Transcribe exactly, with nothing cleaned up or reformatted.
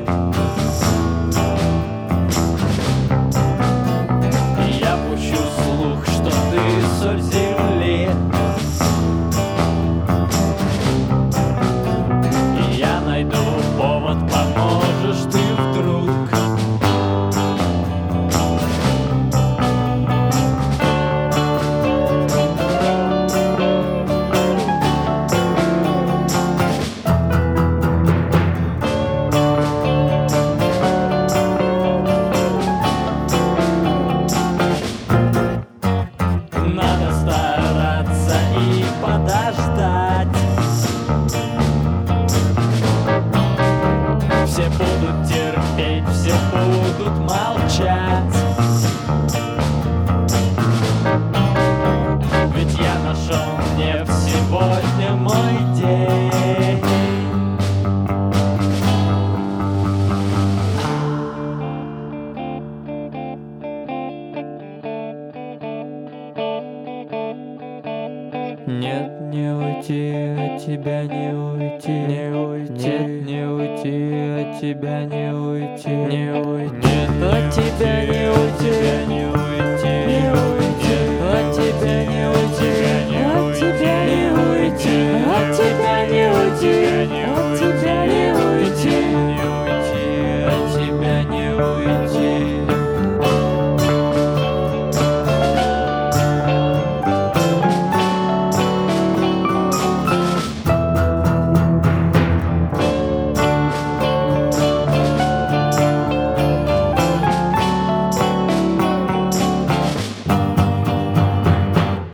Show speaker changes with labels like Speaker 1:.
Speaker 1: Я пущу слух, что ты соль земли. Я найду повод, поможешь ты вдруг. Надо стараться и подождать. Все будут терпеть, все будут молчать. Ведь я нашел нефть, сегодня мой день.
Speaker 2: Нет, не уйти, от тебя не уйти, не уйти. Нет, не уйти, от тебя не уйти, не уйти. Нет, от тебя не уйти, не